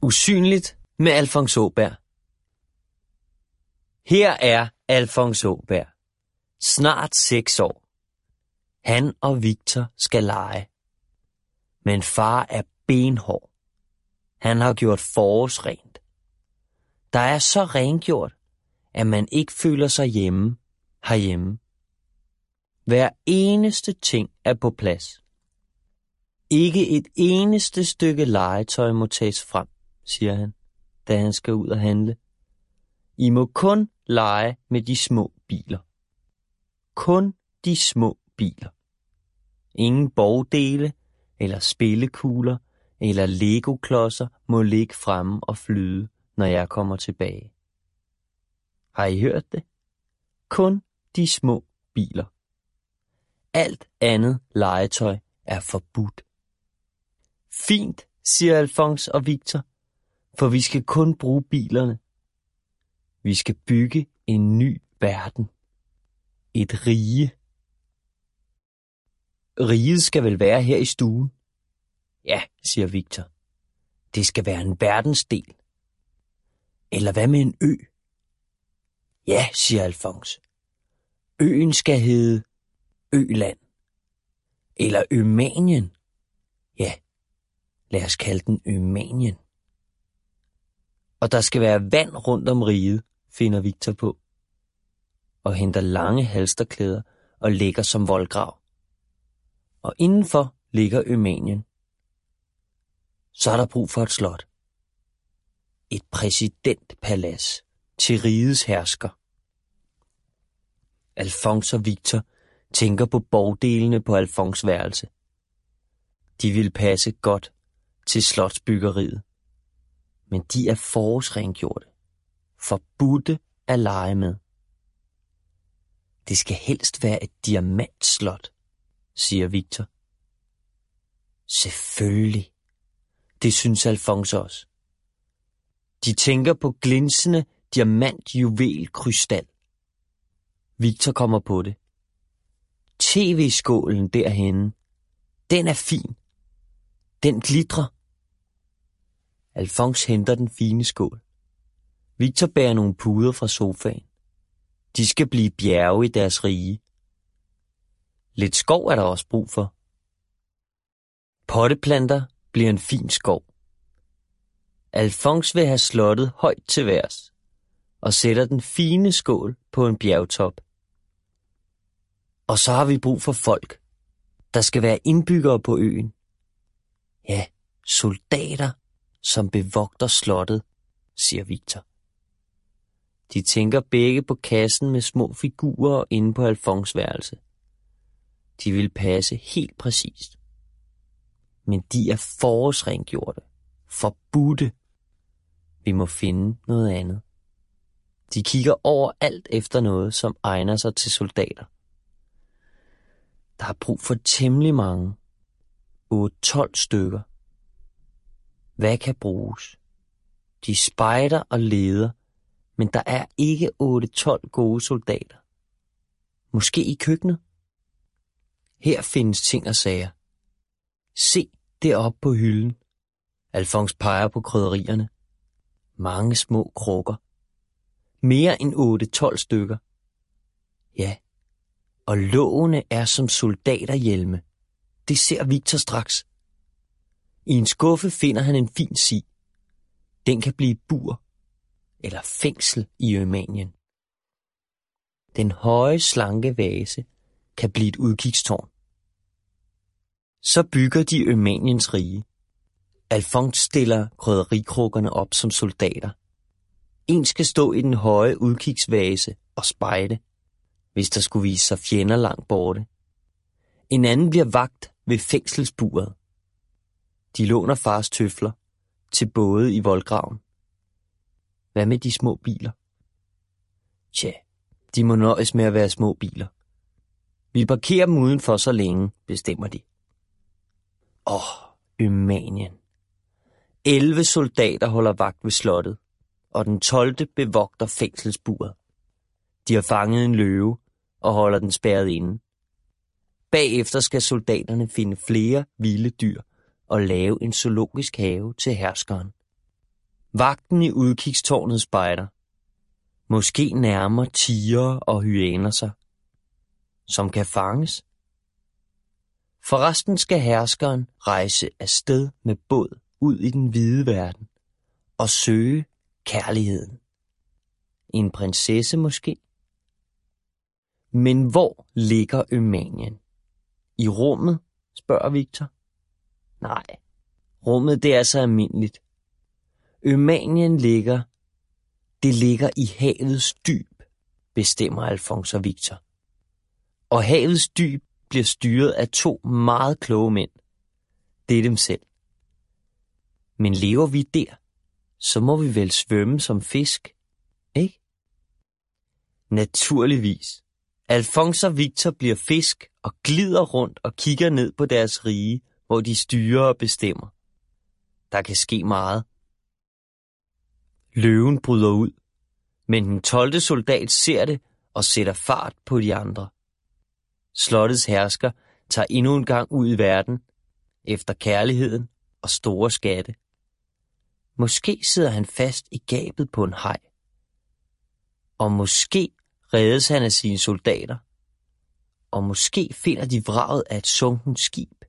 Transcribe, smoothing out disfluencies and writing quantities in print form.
Usynligt med Alfons Åberg. Her er Alfons Åberg, snart 6 år. Han og Victor skal lege. Men far er benhård. Han har gjort forårsrent. Der er så rengjort, at man ikke føler sig hjemme herhjemme. Hver eneste ting er på plads. Ikke et eneste stykke legetøj må tages frem, siger han, da han skal ud og handle. I må kun lege med de små biler. Kun de små biler. Ingen borgdele eller spillekugler eller legoklodser må ligge fremme og flyde, når jeg kommer tilbage. Har I hørt det? Kun de små biler. Alt andet legetøj er forbudt. Fint, siger Alfons og Victor, for vi skal kun bruge bilerne. Vi skal bygge en ny verden. Et rige. Riget skal vel være her i stuen? Ja, siger Victor. Det skal være en verdensdel. Eller hvad med en ø? Ja, siger Alfons. Øen skal hedde Øland. Eller Ømanien. Ja, lad os kalde den Ømanien. Og der skal være vand rundt om riget, finder Victor på. Og henter lange halsterklæder og lægger som voldgrav. Og indenfor ligger Ømanien. Så er der brug for et slot. Et præsidentpalads til rigets hersker. Alfons og Victor tænker på borgdelene på Alfons' værelse. De vil passe godt til slotsbyggeriet. Men de er forårsrengjorte. Forbudte at lege med. Det skal helst være et diamantslot, siger Victor. Selvfølgelig. Det synes Alfons også. De tænker på glinsende diamantjuvelkrystal. Victor kommer på det. TV-skålen derhenne, den er fin. Den glitrer. Alfons henter den fine skål. Victor bærer nogle puder fra sofaen. De skal blive bjerge i deres rige. Lidt skov er der også brug for. Potteplanter bliver en fin skov. Alfons vil have slottet højt til værs og sætter den fine skål på en bjergtop. Og så har vi brug for folk. Der skal være indbyggere på øen. Ja, soldater, som bevogter slottet, siger Victor. De tænker begge på kassen med små figurer inde på Alfons' værelse. De vil passe helt præcist. Men de er forårsrengjorte. Forbudte. Vi må finde noget andet. De kigger overalt efter noget, som egner sig til soldater. Der er brug for temmelig mange. 8-12 stykker. Hvad kan bruges? De spejder og leder, men der er ikke 8-12 gode soldater. Måske i køkkenet? Her findes ting og sager. Se deroppe på hylden. Alfons peger på krydderierne. Mange små krukker. Mere end 8-12 stykker. Ja, og lågene er som soldaterhjelme. Det ser Victor straks. I en skuffe finder han en fin si. Den kan blive bur eller fængsel i Ømanien. Den høje, slanke vase kan blive et udkigstårn. Så bygger de Ømaniens rige. Alfons stiller krydderikrukkerne op som soldater. En skal stå i den høje udkigsvase og spejde, hvis der skulle vise sig fjender langt borte. En anden bliver vagt ved fængselsburet. De låner fars tøfler til både i voldgraven. Hvad med de små biler? Tja, de må nøjes med at være små biler. Vi parkerer dem udenfor så længe, bestemmer de. Ømanien. 11 soldater holder vagt ved slottet, og den 12. bevogter fængselsburet. De har fanget en løve og holder den spærret inde. Bagefter skal soldaterne finde flere vilde dyr og lave en zoologisk have til herskeren. Vagten i udkigstårnet spejder. Måske nærmer tigre og hyæner sig, som kan fanges. Forresten skal herskeren rejse afsted med båd ud i den vide verden og søge kærligheden. En prinsesse måske? Men hvor ligger Ømanien? I rummet, spørger Victor. Nej, rummet det er så almindeligt. Ømanien ligger i havets dyb, bestemmer Alfons og Victor. Og havets dyb bliver styret af 2 meget kloge mænd. Det er dem selv. Men lever vi der, så må vi vel svømme som fisk, ikke? Naturligvis. Alfons og Victor bliver fisk og glider rundt og kigger ned på deres rige, hvor de styrer og bestemmer. Der kan ske meget. Løven bryder ud, men den 12. soldat ser det og sætter fart på de andre. Slottets hersker tager endnu en gang ud i verden, efter kærligheden og store skatte. Måske sidder han fast i gabet på en haj. Og måske reddes han af sine soldater. Og måske finder de vraget af et sunken skib.